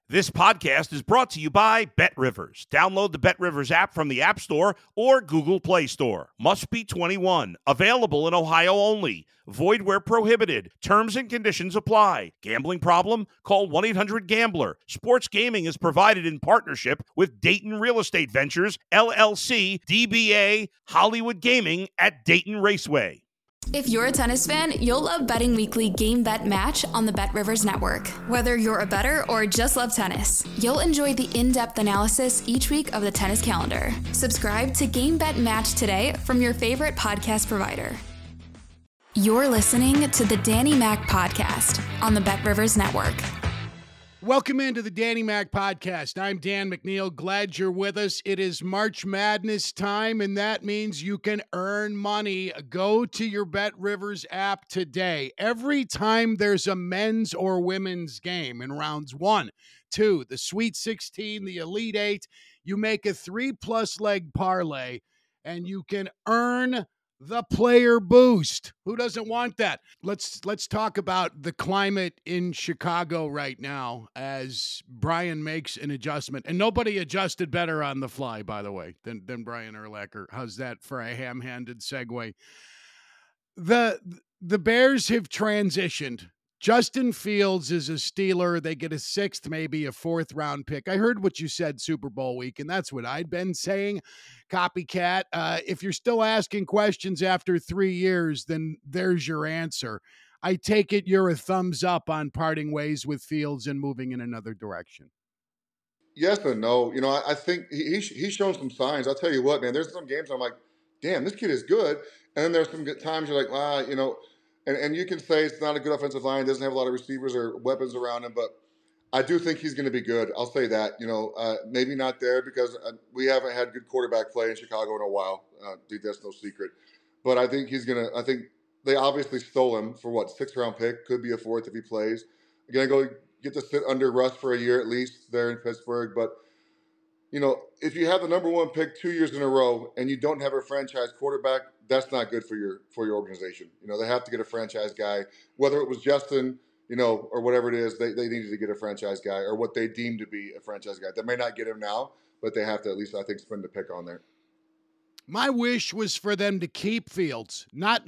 This podcast is brought to you by BetRivers. Download the BetRivers app from the App Store or Google Play Store. Must be 21. Available in Ohio only. Void where prohibited. Terms and conditions apply. Gambling problem? Call 1-800-GAMBLER. Sports gaming is provided in partnership with Dayton Real Estate Ventures, LLC, DBA, Hollywood Gaming at Dayton Raceway. If you're a tennis fan, you'll love Betting Weekly Game Bet Match on the BetRivers Network. Whether you're a bettor or just love tennis, you'll enjoy the in-depth analysis each week of the tennis calendar. Subscribe to Game Bet Match today from your favorite podcast provider. You're listening to the Danny Mac Podcast on the BetRivers Network. Welcome into the Danny Mac Podcast. I'm Dan McNeil. Glad you're with us. It is March Madness time, and that means you can earn money. Go to your BetRivers app today. Every time there's a men's or women's game in rounds 1, 2, the Sweet 16, the Elite 8, you make a 3+ leg parlay, and you can earn the player boost. Who doesn't want that? Let's talk about the climate in Chicago right now as Brian makes an adjustment. And nobody adjusted better on the fly, by the way, than Brian Urlacher. How's that for a ham-handed segue? The Bears have transitioned. Justin Fields is a Steeler. They get a 6th, maybe a 4th round pick. I heard what you said Super Bowl week, and that's what I'd been saying. Copycat. If you're still asking questions after 3 years, then there's your answer. I take it you're a thumbs up on parting ways with Fields and moving in another direction. Yes and no. You know, I think he's shown some signs. I'll tell you what, man, there's some games I'm like, damn, this kid is good. And then there's some good times you're like, you know, and you can say it's not a good offensive line, doesn't have a lot of receivers or weapons around him, but I do think he's going to be good. I'll say that. You know, maybe not there because we haven't had good quarterback play in Chicago in a while. That's no secret. But I think I think they obviously stole him for what, 6th round pick, could be a 4th if he plays. You're going to go get to sit under Russ for a year at least there in Pittsburgh. But, you know, if you have the number 1 pick 2 years in a row and you don't have a franchise quarterback, that's not good for your organization. You know, they have to get a franchise guy, whether it was Justin, you know, or whatever it is, they needed to get a franchise guy or what they deem to be a franchise guy. They may not get him now, but they have to at least, I think, spend the pick on there. My wish was for them to keep Fields,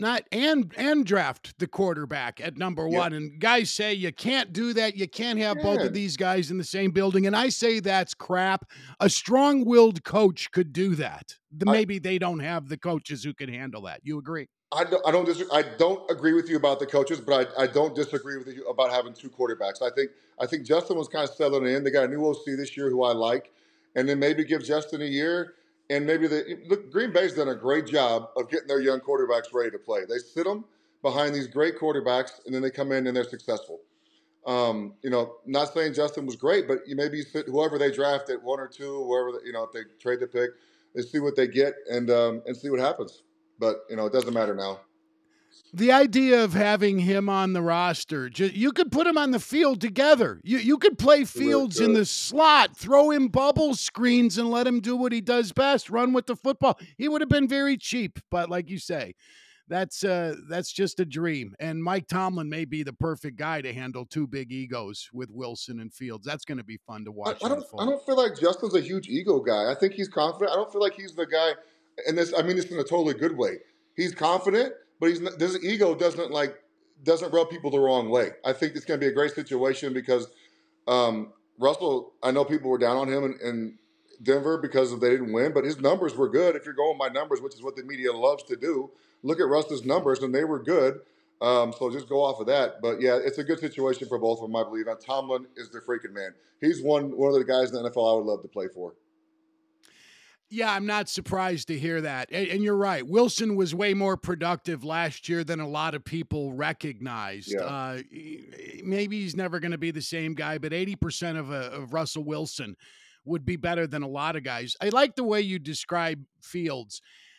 and draft the quarterback at number 1. And guys say you can't do that. You can't have both of these guys in the same building. And I say that's crap. A strong-willed coach could do that. Maybe they don't have the coaches who can handle that. You agree? I don't agree with you about the coaches, but I don't disagree with you about having 2 quarterbacks. I think Justin was kind of settling in. They got a new OC this year who I like, and then maybe give Justin a year. And maybe Green Bay's done a great job of getting their young quarterbacks ready to play. They sit them behind these great quarterbacks, and then they come in and they're successful. You know, not saying Justin was great, but you maybe sit whoever they draft at 1 or 2, wherever, you know, if they trade the pick, they see what they get and see what happens. But, you know, it doesn't matter now. The idea of having him on the roster, you could put him on the field together. You could play Fields in the slot, throw him bubble screens and let him do what he does best, run with the football. He would have been very cheap, but like you say, that's just a dream. And Mike Tomlin may be the perfect guy to handle 2 big egos with Wilson and Fields. That's going to be fun to watch. I don't feel like Justin's a huge ego guy. I think he's confident. I don't feel like he's the guy, and I mean this in a totally good way. He's confident, but his ego doesn't rub people the wrong way. I think it's going to be a great situation because Russell, I know people were down on him in Denver because they didn't win, but his numbers were good. If you're going by numbers, which is what the media loves to do, look at Russell's numbers, and they were good. So just go off of that. But, yeah, it's a good situation for both of them, I believe. And Tomlin is the freaking man. He's one of the guys in the NFL I would love to play for. Yeah, I'm not surprised to hear that. And you're right. Wilson was way more productive last year than a lot of people recognized. Yeah. Maybe he's never going to be the same guy, but 80% of Russell Wilson would be better than a lot of guys. I like the way you describe Fields.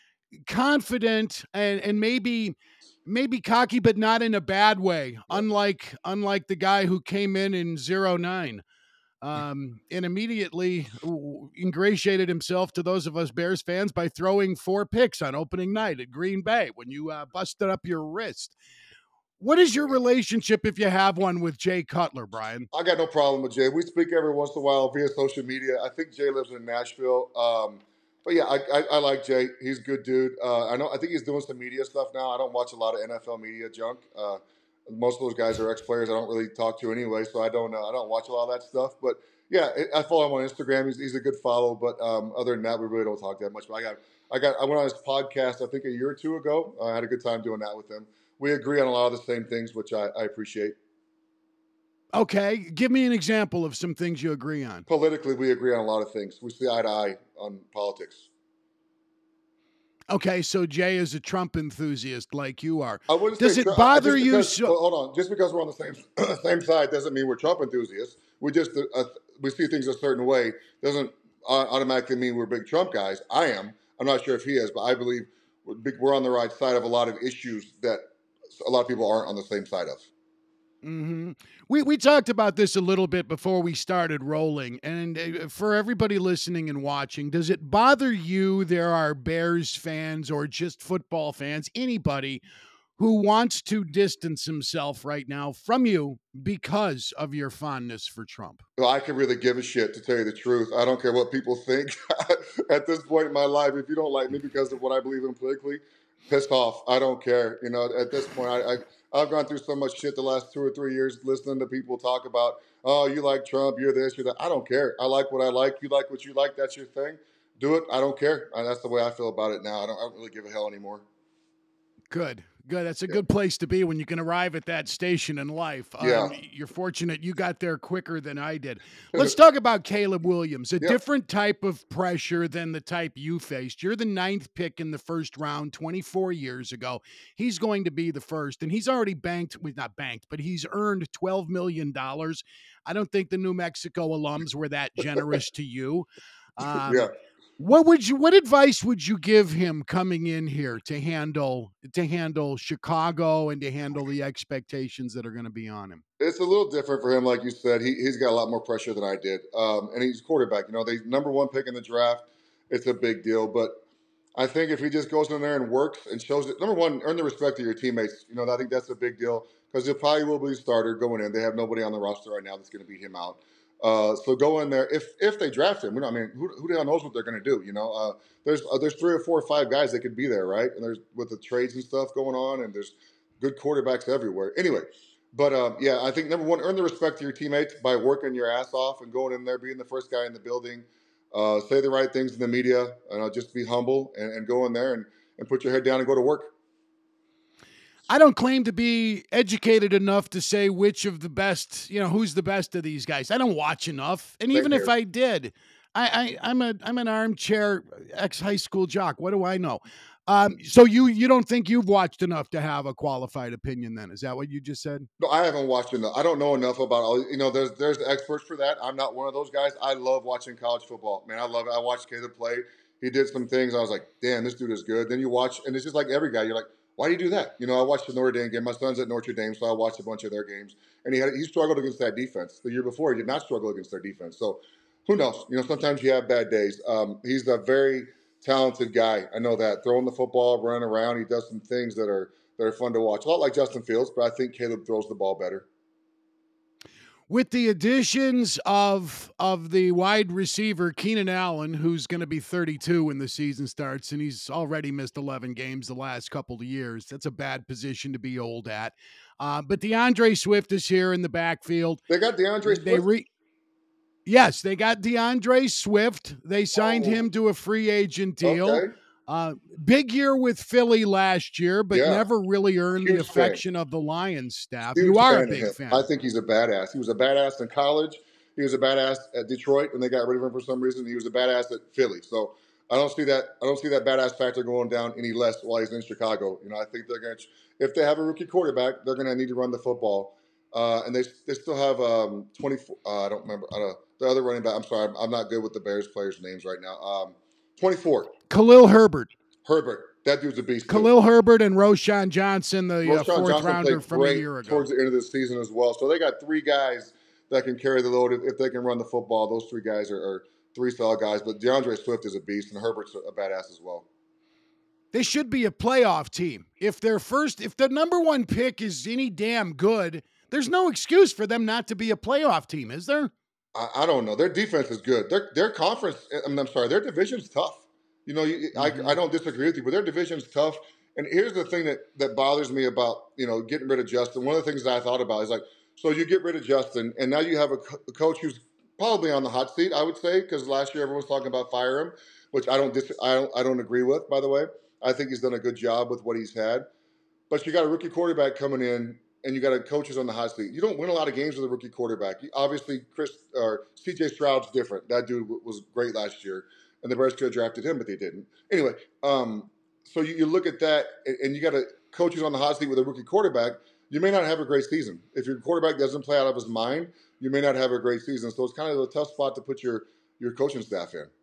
Confident and maybe cocky, but not in a bad way. Unlike the guy who came in 09. And immediately ingratiated himself to those of us Bears fans by throwing 4 picks on opening night at Green Bay when you busted up your wrist. What is your relationship, if you have one, with Jay Cutler, Brian? I got no problem with Jay. We speak every once in a while via social media. I think Jay lives in Nashville. But yeah, I like Jay. He's a good dude. I think he's doing some media stuff now. I don't watch a lot of NFL media junk. Most of those guys are ex-players I don't really talk to anyway, so I don't watch a lot of that stuff. But yeah, I follow him on Instagram. He's a good follow. But other than that, we really don't talk that much. But I went on his podcast I think a year or two ago. I had a good time doing that with him. We agree on a lot of the same things, which I appreciate. Okay, give me an example of some things you agree on. Politically, we agree on a lot of things. We see eye to eye on politics. Okay, so Jay is a Trump enthusiast like you are. I wouldn't Does say it bother you? Hold on. Just because we're on the same side doesn't mean we're Trump enthusiasts. We just we see things a certain way. Doesn't automatically mean we're big Trump guys. I am. I'm not sure if he is, but I believe we're on the right side of a lot of issues that a lot of people aren't on the same side of. Mm-hmm. We talked about this a little bit before we started rolling, and for everybody listening and watching, does it bother you there are Bears fans or just football fans, anybody who wants to distance himself right now from you because of your fondness for Trump? Well, I can really give a shit, to tell you the truth. I don't care what people think at this point in my life. If you don't like me because of what I believe in politically, pissed off. I don't care. You know, at this point, I've gone through so much shit the last 2 or 3 years listening to people talk about, oh, you like Trump, you're this, you're that. I don't care. I like what I like. You like what you like. That's your thing. Do it. I don't care. That's the way I feel about it now. I don't really give a hell anymore. Good. That's a good place to be when you can arrive at that station in life. You're fortunate you got there quicker than I did. Let's talk about Caleb Williams, a different type of pressure than the type you faced. You're the 9th pick in the first round 24 years ago. He's going to be the first, and he's already not banked, but he's earned $12 million. I don't think the New Mexico alums were that generous to you. What advice would you give him coming in here to handle Chicago and to handle the expectations that are going to be on him? It's a little different for him, like you said. He's got a lot more pressure than I did, and he's quarterback. You know, they number 1 pick in the draft. It's a big deal, but I think if he just goes in there and works and shows it, number one, earn the respect of your teammates. You know, I think that's a big deal because he probably will be the starter going in. They have nobody on the roster right now that's going to beat him out. So go in there. If they draft him, who the hell knows what they're going to do? You know, there's 3 or 4 or 5 guys that could be there, right? And there's with the trades and stuff going on, and there's good quarterbacks everywhere. Anyway, but I think number one, earn the respect of your teammates by working your ass off and going in there, being the first guy in the building. Say the right things in the media, and just be humble and go in there and put your head down and go to work. I don't claim to be educated enough to say which of the best, who's the best of these guys. I don't watch enough. And even if I did, I'm an armchair ex-high school jock. What do I know? So you don't think you've watched enough to have a qualified opinion then? Is that what you just said? No, I haven't watched enough. I don't know enough about all, there's experts for that. I'm not one of those guys. I love watching college football. Man, I love it. I watched Caleb play. He did some things. I was like, damn, this dude is good. Then you watch, and it's just like every guy. You're like, why do you do that? I watched the Notre Dame game. My son's at Notre Dame, so I watched a bunch of their games. And he struggled against that defense. The year before, he did not struggle against their defense. So who knows? Sometimes you have bad days. He's a very talented guy. I know that. Throwing the football, running around, he does some things that are fun to watch. A lot like Justin Fields, but I think Caleb throws the ball better. With the additions of the wide receiver Keenan Allen, who's going to be 32 when the season starts, and he's already missed 11 games the last couple of years. That's a bad position to be old at. But DeAndre Swift is here in the backfield. They got DeAndre Swift? Yes, they got DeAndre Swift. They signed him to a free agent deal. Okay. Big year with Philly last year, but never really earned the affection of the Lions staff. You are a big fan. I think he's a badass. He was a badass in college. He was a badass at Detroit when they got rid of him for some reason. He was a badass at Philly. So I don't see that badass factor going down any less while he's in Chicago. I think they're going to, if they have a rookie quarterback, they're going to need to run the football. And they still have 24. I don't remember the other running back. I'm sorry, I'm not good with the Bears players' names right now. 24. Khalil Herbert. That dude's a beast. Khalil Herbert and Roshan Johnson, the fourth rounder from a year ago. Towards the end of the season as well. So they got 3 guys that can carry the load if they can run the football. Those 3 guys are 3 solid guys. But DeAndre Swift is a beast, and Herbert's a badass as well. They should be a playoff team. If the number one pick is any damn good, there's no excuse for them not to be a playoff team, is there? I don't know. Their defense is good. Their conference, I'm sorry, their division's tough. You know, I don't disagree with you, but their division's tough. And here's the thing that bothers me about, you know, getting rid of Justin. One of the things that I thought about is like, so you get rid of Justin, and now you have a coach who's probably on the hot seat, I would say, because last year everyone was talking about fire him, which I don't agree with, by the way. I think he's done a good job with what he's had. But you got a rookie quarterback coming in, and you got a coaches on the hot seat. You don't win a lot of games with a rookie quarterback. Obviously, C.J. Stroud's different. That dude was great last year, and the Bears could have drafted him, but they didn't. Anyway, so you look at that, and you got a coaches on the hot seat with a rookie quarterback. You may not have a great season. If your quarterback doesn't play out of his mind, you may not have a great season. So it's kind of a tough spot to put your coaching staff in.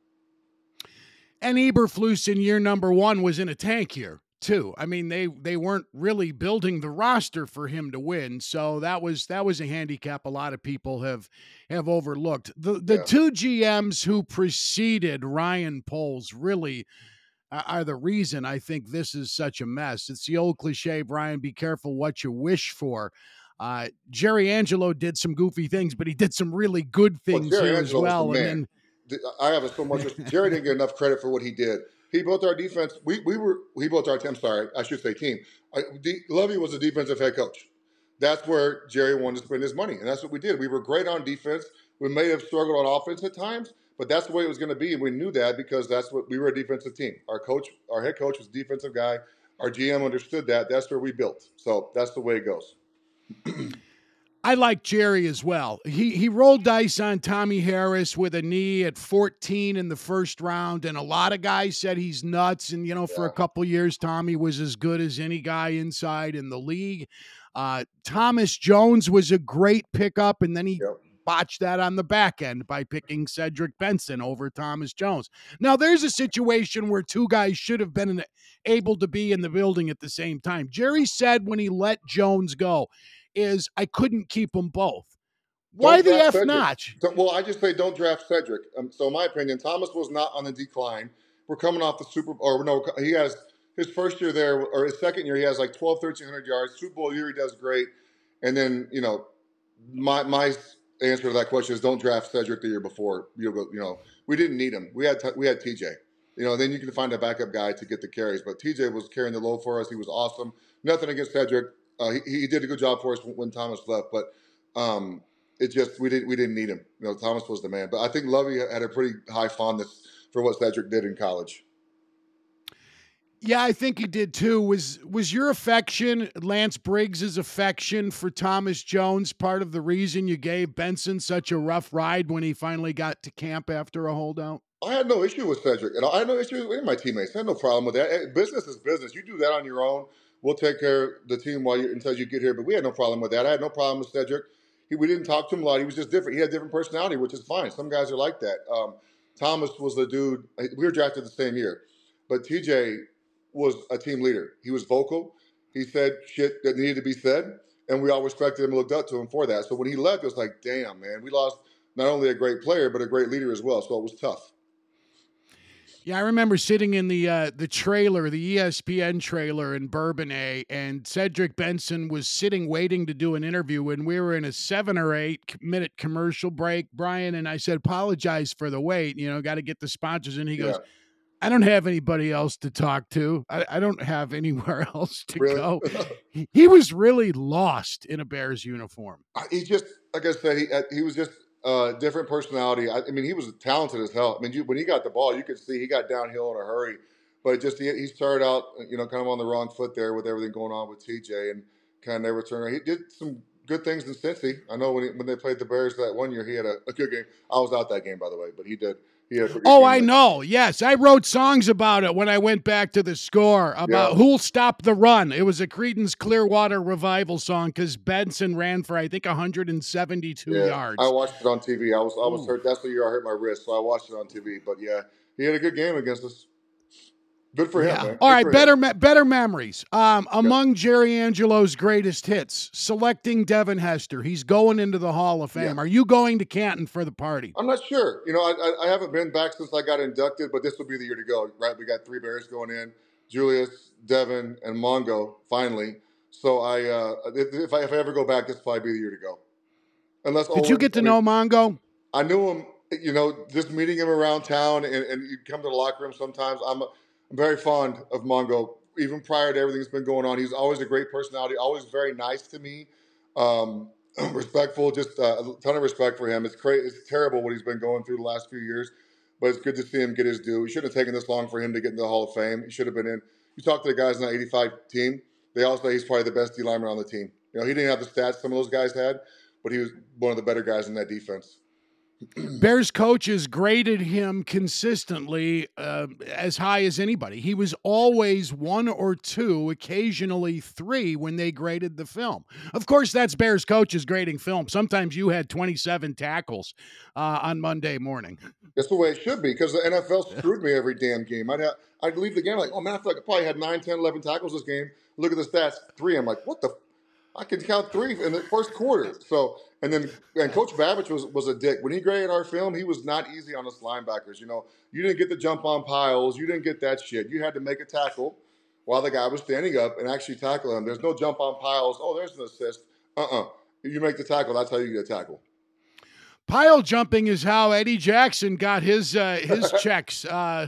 And Eberflus in year number 1 was in a tank year too. I mean, they weren't really building the roster for him to win. So that was a handicap a lot of people have overlooked. The two GMs who preceded Ryan Poles really are the reason I think this is such a mess. It's the old cliche, Brian, be careful what you wish for. Jerry Angelo did some goofy things, but he did some really good things here as well. And then I have so much. Jerry didn't get enough credit for what he did. He built our defense. He built our team. Sorry, I should say team. Lovey was a defensive head coach. That's where Jerry wanted to spend his money, and that's what we did. We were great on defense. We may have struggled on offense at times, but that's the way it was going to be, and we knew that because that's what we were a defensive team. Our head coach was a defensive guy. Our GM understood that. That's where we built. So that's the way it goes. I like Jerry as well. He rolled dice on Tommy Harris with a knee at 14 in the first round, and a lot of guys said he's nuts. And, for a couple years, Tommy was as good as any guy inside in the league. Thomas Jones was a great pickup, and then he botched that on the back end by picking Cedric Benson over Thomas Jones. Now, there's a situation where two guys should have been able to be in the building at the same time. Jerry said when he let Jones go, I couldn't keep them both. Why the F not? Well, I just say don't draft Cedric. So in my opinion, Thomas was not on the decline. We're coming off he has his first year there, or his second year, he has like 1,300 yards. Super Bowl year, he does great. And then, my answer to that question is don't draft Cedric the year before. We didn't need him. We had TJ. Then you can find a backup guy to get the carries. But TJ was carrying the load for us. He was awesome. Nothing against Cedric. He did a good job for us when Thomas left, but we didn't need him. Thomas was the man. But I think Lovey had a pretty high fondness for what Cedric did in college. Yeah, I think he did too. Was your affection, Lance Briggs' affection for Thomas Jones, part of the reason you gave Benson such a rough ride when he finally got to camp after a holdout? I had no issue with Cedric, and I had no issue with any of my teammates. I had no problem with that. Business is business. You do that on your own. We'll take care of the team until you get here. But we had no problem with that. I had no problem with Cedric. We didn't talk to him a lot. He was just different. He had different personality, which is fine. Some guys are like that. Thomas was the dude. We were drafted the same year. But TJ was a team leader. He was vocal. He said shit that needed to be said. And we all respected him and looked up to him for that. So when he left, it was like, damn, man. We lost not only a great player, but a great leader as well. So it was tough. Yeah, I remember sitting in the trailer, the ESPN trailer in Bourbonnais, and Cedric Benson was sitting waiting to do an interview, and we were in a 7 or 8 minute commercial break, Brian, and I said, apologize for the wait, got to get the sponsors, and he goes, I don't have anybody else to talk to. I don't have anywhere else to go. He was really lost in a Bears uniform. He just, like I said, he was just different personality. I mean, he was talented as hell. I mean, when he got the ball, you could see he got downhill in a hurry. But he started out, kind of on the wrong foot there with everything going on with TJ, and kind of never turned around. He did some good things in Cincy. I know when they played the Bears that one year, he had a good game. I was out that game, by the way, but he did. I know. Yes, I wrote songs about it when I went back to the Score about who'll stop the run. It was a Creedence Clearwater Revival song because Benson ran for, I think, 172 yards. I watched it on TV. I was hurt. That's the year I hurt my wrist, so I watched it on TV. But yeah, he had a good game against us. Good for him, man. All right, better memories. Among Jerry Angelo's greatest hits, selecting Devin Hester. He's going into the Hall of Fame. Yeah. Are you going to Canton for the party? I'm not sure. I haven't been back since I got inducted, but this will be the year to go, right? We got 3 Bears going in. Julius, Devin, and Mongo finally. So if I ever go back, this will probably be the year to go. Unless Did you get to know Mongo? I knew him, just meeting him around town, and he'd come to the locker room sometimes. I'm very fond of Mongo, even prior to everything that's been going on. He's always a great personality, always very nice to me, respectful, just a ton of respect for him. It's terrible what he's been going through the last few years, but it's good to see him get his due. He shouldn't have taken this long for him to get into the Hall of Fame. He should have been in. You talk to the guys in that 85 team, they all say he's probably the best D lineman on the team. He didn't have the stats some of those guys had, but he was one of the better guys in that defense. Bears coaches graded him consistently as high as anybody. He was always 1 or 2, occasionally 3 when they graded the film. Of course, that's Bears coaches grading film. Sometimes you had 27 tackles on Monday morning. That's the way it should be, because the NFL screwed me every damn game. I'd leave the game like, oh man, I feel like I probably had 9, 10, 11 tackles this game. Look at the stats, 3. I'm like, what the? I can count 3 in the first quarter. So, and Coach Babich was a dick. When he graded our film, he was not easy on us linebackers. You didn't get the jump on piles. You didn't get that shit. You had to make a tackle while the guy was standing up and actually tackle him. There's no jump on piles. Oh, there's an assist. You make the tackle. That's how you get a tackle. Pile jumping is how Eddie Jackson got his checks.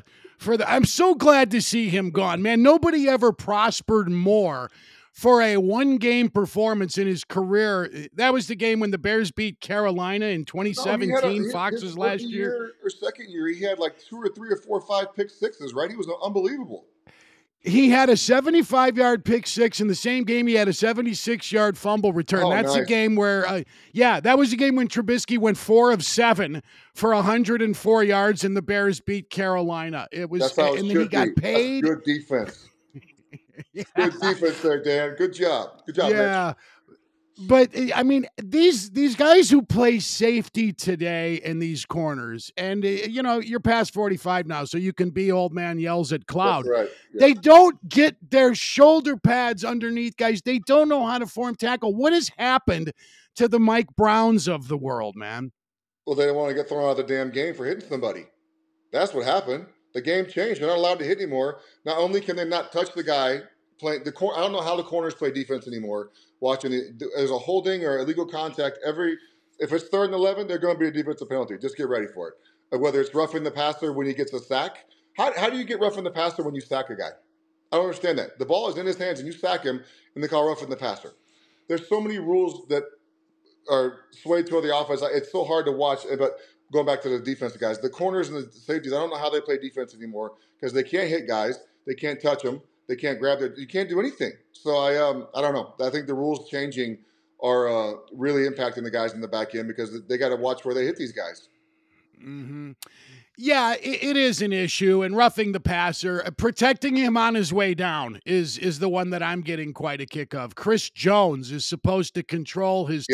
I'm so glad to see him gone, man. Nobody ever prospered more for a 1-game performance in his career. That was the game when the Bears beat Carolina in 2017, Fox's last year. Or second year, he had like 2 or 3 or 4 or 5 pick sixes, right? He was unbelievable. He had a 75-yard pick six in the same game. He had a 76-yard fumble return. That's nice. A game where, that was a game when Trubisky went 4 of 7 for 104 yards, and the Bears beat Carolina. It was, that's how it and then he got paid. That's good defense. Yeah. Good defense there, Dan. Good job. Good job, yeah. Mitch. But I mean, these guys who play safety today in these corners, and you're past 45 now, so you can be old man yells at cloud. That's right. Yeah. They don't get their shoulder pads underneath, guys. They don't know how to form tackle. What has happened to the Mike Browns of the world, man? Well, they don't want to get thrown out of the damn game for hitting somebody. That's what happened. The game changed. They're not allowed to hit anymore. Not only can they not touch the guy playing the corner, I don't know how the corners play defense anymore. Watching it, there's a holding or illegal contact if it's 3rd and 11, they're going to be a defensive penalty. Just get ready for it. Whether it's roughing the passer when he gets a sack. How do you get roughing the passer when you sack a guy? I don't understand that. The ball is in his hands and you sack him and they call roughing the passer. There's so many rules that are swayed toward the offense. It's so hard to watch. But going back to the defensive guys, the corners and the safeties, I don't know how they play defense anymore because they can't hit guys. They can't touch them. They can't you can't do anything. So I don't know. I think the rules changing are really impacting the guys in the back end because they got to watch where they hit these guys. Mm-hmm. Yeah, it is an issue, and roughing the passer, protecting him on his way down is the one that I'm getting quite a kick of. Chris Jones is supposed to control his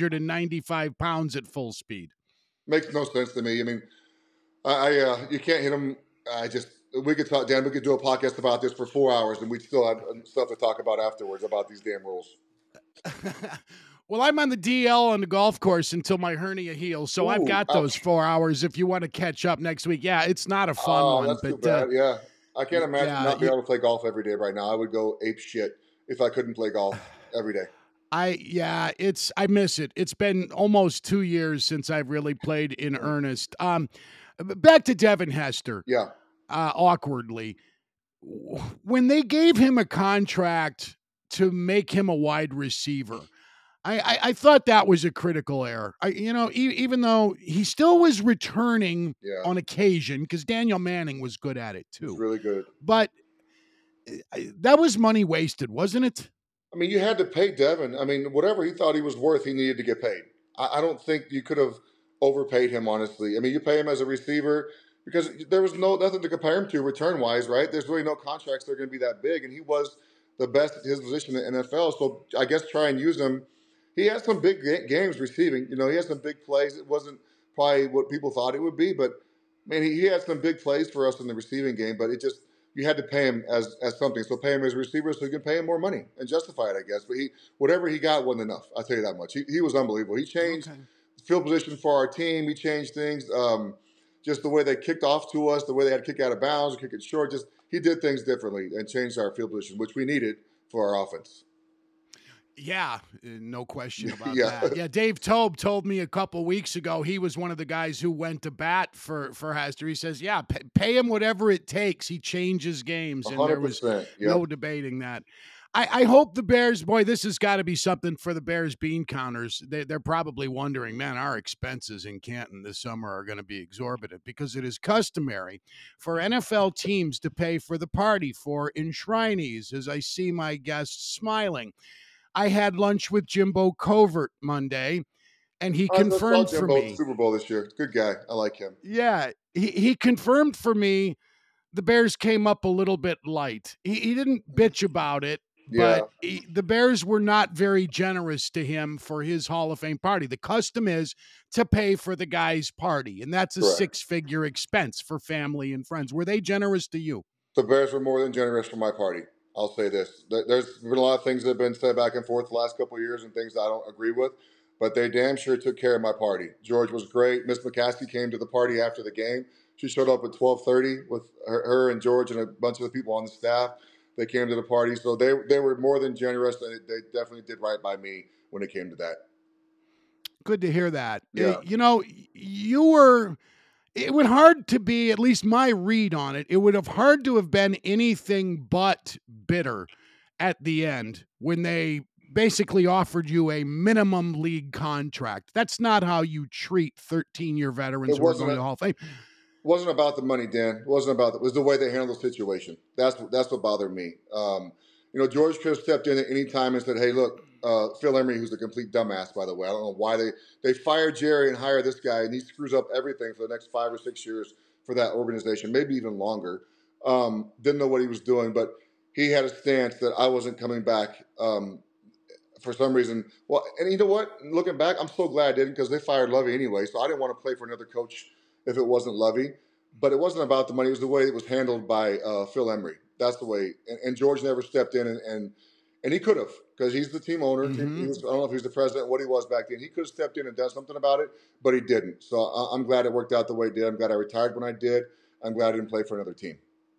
295 pounds at full speed. Makes no sense to me. I mean, you can't hit him. We could talk, Dan. We could do a podcast about this for 4 hours, and we'd still have stuff to talk about afterwards about these damn rules. Well, I'm on the DL on the golf course until my hernia heals, so I've got those 4 hours if you want to catch up next week. Yeah, it's not a fun one. That's too bad. Yeah, I can't imagine not being able to play golf every day right now. I would go ape shit if I couldn't play golf every day. I miss it. It's been almost 2 years since I've really played in earnest. Back to Devin Hester. Yeah. Awkwardly, when they gave him a contract to make him a wide receiver, I thought that was a critical error. Even though he still was returning on occasion, because Daniel Manning was good at it too. He's really good. But that was money wasted, wasn't it? I mean, you had to pay Devin. I mean, whatever he thought he was worth, he needed to get paid. I don't think you could have overpaid him, honestly. I mean, you pay him as a receiver because there was nothing to compare him to return-wise, right? There's really no contracts that are going to be that big, and he was the best at his position in the NFL. So I guess try and use him. He had some big games receiving. He had some big plays. It wasn't probably what people thought it would be, but, man, he had some big plays for us in the receiving game, but you had to pay him as something. So pay him as a receiver so you can pay him more money and justify it, I guess. But whatever he got wasn't enough. I'll tell you that much. He was unbelievable. He changed field position for our team. He changed things. just the way they kicked off to us, the way they had to kick out of bounds, kick it short. Just he did things differently and changed our field position, which we needed for our offense. Yeah, no question about Yeah. that. Yeah, Dave Tobe told me a couple weeks ago he was one of the guys who went to bat for Hester. He says, yeah, pay him whatever it takes. He changes games, and there was 100%. no debating that. I hope the Bears, boy, this has got to be something for the Bears bean counters. They're probably wondering, man, our expenses in Canton this summer are going to be exorbitant, because it is customary for NFL teams to pay for the party for enshrinees, as I see my guests smiling. I had lunch with Jimbo Covert Monday, and he confirmed for me. Super Bowl this year. Good guy. I like him. Yeah, he confirmed for me the Bears came up a little bit light. He didn't bitch about it, but the Bears were not very generous to him for his Hall of Fame party. The custom is to pay for the guy's party, and that's a six-figure expense for family and friends. Were they generous to you? The Bears were more than generous for my party. I'll say this. There's been a lot of things that have been said back and forth the last couple of years and things that I don't agree with, but they damn sure took care of my party. George was great. Miss McCaskey came to the party after the game. She showed up at 12:30 with her and George and a bunch of the people on the staff. They came to the party. So they were more than generous. They definitely did right by me when it came to that. Good to hear that. Yeah. It would hard to be, at least my read on it, it would have hard to have been anything but bitter at the end when they basically offered you a minimum league contract. That's not how you treat 13-year veterans who are going to the Hall of Fame. It wasn't about the money, Dan. It wasn't about it. It was the way they handled the situation. That's what bothered me. George could have stepped in at any time and said, hey, look, Phil Emery, who's a complete dumbass, by the way. I don't know why they fired Jerry and hired this guy, and he screws up everything for the next 5 or 6 years for that organization, maybe even longer. Didn't know what he was doing, but he had a stance that I wasn't coming back for some reason. Well, and you know what? Looking back, I'm so glad I didn't, because they fired Lovey anyway, so I didn't want to play for another coach if it wasn't Lovey. But it wasn't about the money. It was the way it was handled by Phil Emery. That's the way. And George never stepped in, and he could have, because he's the team owner. Mm-hmm. I don't know if he was the president, what he was back then. He could have stepped in and done something about it, but he didn't. So I'm glad it worked out the way it did. I'm glad I retired when I did. I'm glad I didn't play for another team.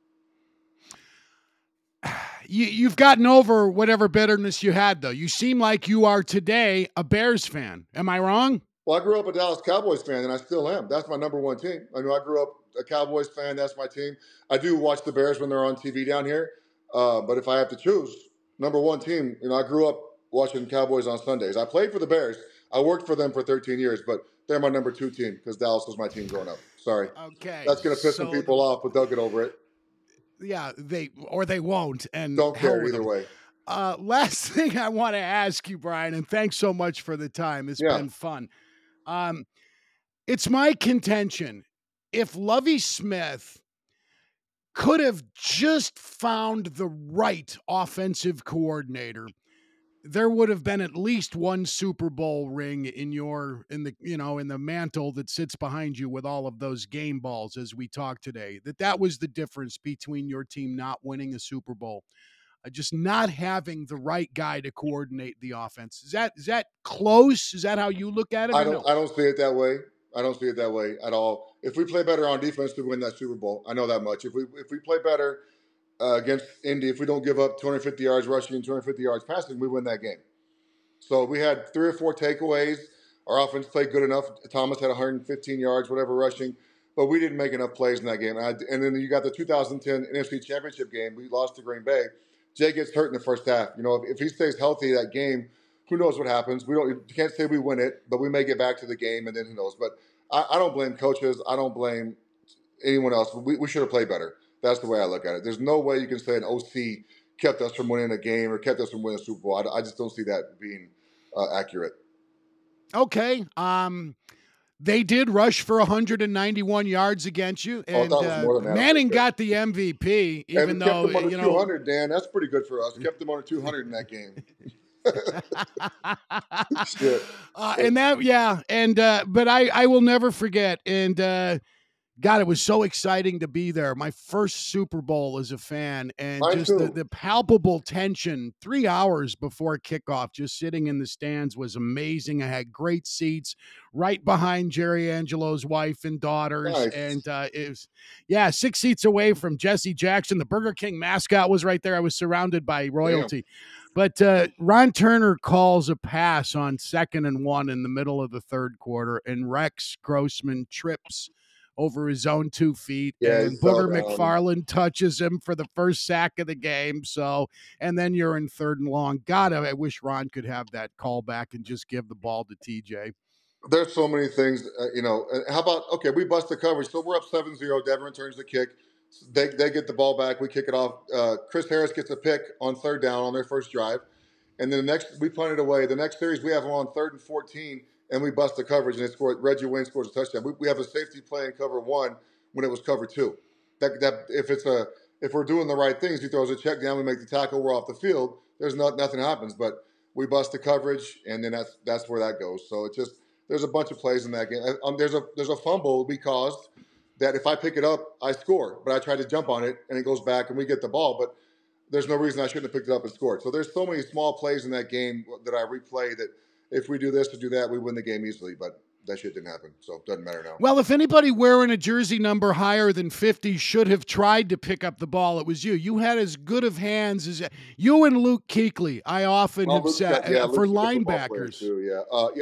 You've gotten over whatever bitterness you had, though. You seem like you are today a Bears fan. Am I wrong? Well, I grew up a Dallas Cowboys fan, and I still am. That's my number one team. I grew up a Cowboys fan. That's my team. I do watch the Bears when they're on TV down here. But if I have to choose, number one team, I grew up watching Cowboys on Sundays. I played for the Bears. I worked for them for 13 years, but they're my number two team because Dallas was my team growing up. Sorry. Okay. That's going to piss some people off, but they'll get over it. Yeah, they won't. And don't care either way. Last thing I want to ask you, Brian, and thanks so much for the time. It's been fun. It's my contention, if Lovie Smith could have just found the right offensive coordinator, there would have been at least one Super Bowl ring in the mantle that sits behind you with all of those game balls as we talk today. That was the difference between your team not winning a Super Bowl. Just not having the right guy to coordinate the offense. Is that close? Is that how you look at it? I don't see it that way. I don't see it that way at all. If we play better on defense, we win that Super Bowl. I know that much. If we play better against Indy, if we don't give up 250 yards rushing and 250 yards passing, we win that game. So we had 3 or 4 takeaways. Our offense played good enough. Thomas had 115 yards, whatever rushing, but we didn't make enough plays in that game. And then you got the 2010 NFC Championship game. We lost to Green Bay. Jay gets hurt in the first half. If he stays healthy that game, who knows what happens? You can't say we win it, but we may get back to the game, and then who knows? But I don't blame coaches. I don't blame anyone else. We should have played better. That's the way I look at it. There's no way you can say an OC kept us from winning a game or kept us from winning a Super Bowl. I just don't see that being accurate. Okay. They did rush for 191 yards against you, and Manning got the MVP, even though kept them under 200. Dan, that's pretty good for us. Kept them under 200 in that game. Shit. But I will never forget. And God, it was so exciting to be there. My first Super Bowl as a fan, and Mine just too. the palpable tension 3 hours before kickoff, just sitting in the stands was amazing. I had great seats right behind Jerry Angelo's wife and daughters. Nice. And it was, 6 seats away from Jesse Jackson. The Burger King mascot was right there. I was surrounded by royalty. But Ron Turner calls a pass on 2nd and 1 in the middle of the third quarter, and Rex Grossman trips over his own 2 feet, Yeah, he and fell Booger down. McFarland touches him for the first sack of the game. So, and then you're in 3rd and long. God, I wish Ron could have that call back and just give the ball to TJ. There's so many things, how about, okay, we bust the coverage. So we're up 7-0. Devin returns the kick. They get the ball back. We kick it off. Chris Harris gets a pick on 3rd down on their first drive. And then we punt it away. The next series we have them on 3rd and 14, and we bust the coverage, and Reggie Wayne scores a touchdown. We have a safety play in cover 1 when it was cover 2. If we're doing the right things, he throws a check down, we make the tackle, we're off the field. Nothing happens, but we bust the coverage, and then that's where that goes. So there's a bunch of plays in that game. There's a fumble we caused that if I pick it up, I score, but I try to jump on it, and it goes back, and we get the ball, but there's no reason I shouldn't have picked it up and scored. So there's so many small plays in that game that I replay that if we do this or do that, we win the game easily. But that shit didn't happen, so it doesn't matter now. Well, if anybody wearing a jersey number higher than 50 should have tried to pick up the ball, it was you. You had as good of hands as you and Luke Kuechly. I often have said for linebackers. Too,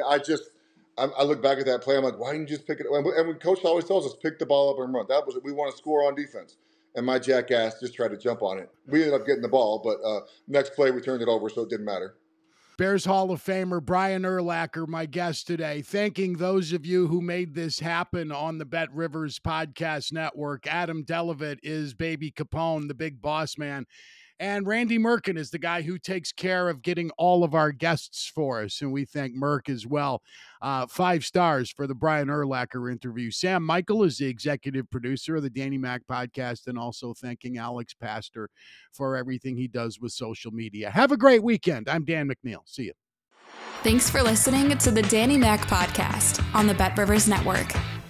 I look back at that play. I'm like, why didn't you just pick it up? And when Coach always tells us, pick the ball up and run. That was it. We want to score on defense. And my jackass just tried to jump on it. We ended up getting the ball, but next play we turned it over, so it didn't matter. Bears Hall of Famer Brian Urlacher, my guest today, thanking those of you who made this happen on the Bet Rivers Podcast Network. Adam Delavitt is Baby Capone, the big boss man. And Randy Merkin is the guy who takes care of getting all of our guests for us. And we thank Merk as well. 5 stars for the Brian Urlacher interview. Sam Michael is the executive producer of the Danny Mac podcast, and also thanking Alex Pastor for everything he does with social media. Have a great weekend. I'm Dan McNeil. See you. Thanks for listening to the Danny Mac podcast on the Bet Rivers Network.